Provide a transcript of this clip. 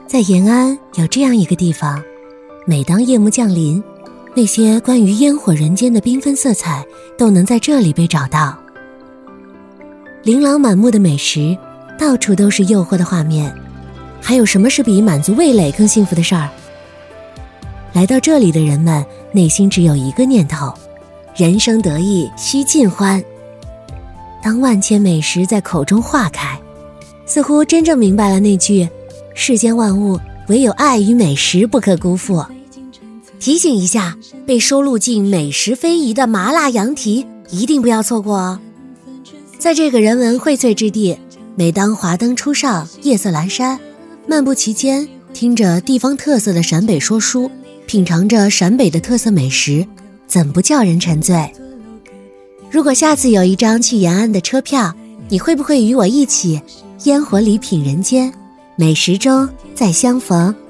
在延安有这样一个地方，每当夜幕降临，那些关于烟火人间的缤纷色彩都能在这里被找到。琳琅满目的美食，到处都是诱惑的画面，还有什么是比满足味蕾更幸福的事儿？来到这里的人们内心只有一个念头：人生得意须尽欢。当万千美食在口中化开，似乎真正明白了那句世间万物唯有爱与美食不可辜负。提醒一下，被收录进美食非遗的麻辣羊蹄一定不要错过哦。在这个人文荟萃之地，每当华灯初上，夜色阑珊，漫步其间，听着地方特色的陕北说书，品尝着陕北的特色美食，怎不叫人沉醉？如果下次有一张去延安的车票，你会不会与我一起烟火里品人间，美食中再相逢？